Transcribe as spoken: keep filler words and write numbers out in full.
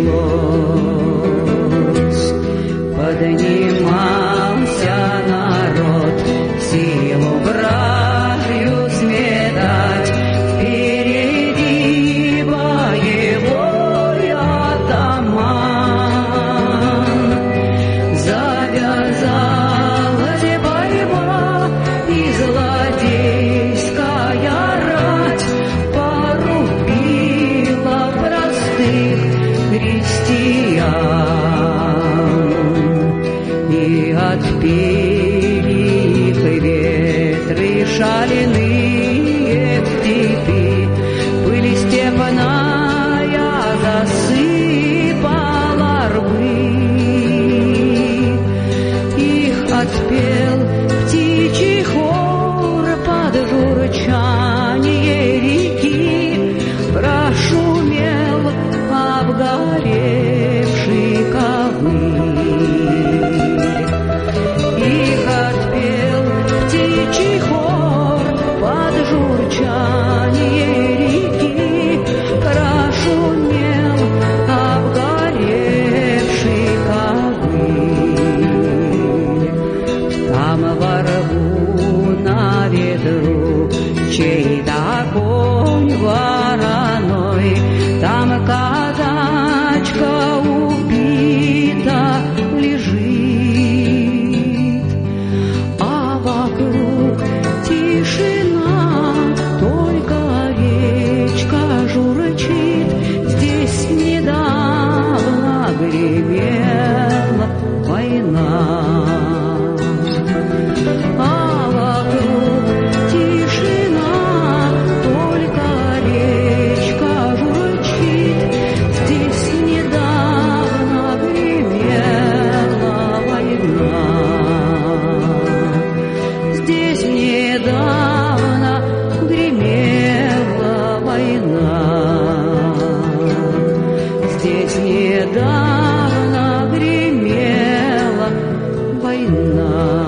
пришлось. Поднимался народ, силу вражью сметать, впереди боевой атаман. Завязалась борьба, и злодейская рать порубила простых христиан. И отпели их ветры шаленые в степи, пыль степная засыпала рвы. Их отпел птичий хор под журчание реки, прошумел обгоревший ковыль. Их отпел птичий хор под журчание реки, прошумел обгоревший ковыль. Там во рву на ветру чей-то конь вороной, там казачка убита лежит, а вокруг тишина, только речка журчит. Здесь недавно гремела война, а вокруг тишина, только речка журчит. Здесь недавно гремела война, здесь недавно гремела война, здесь недавно гремела война.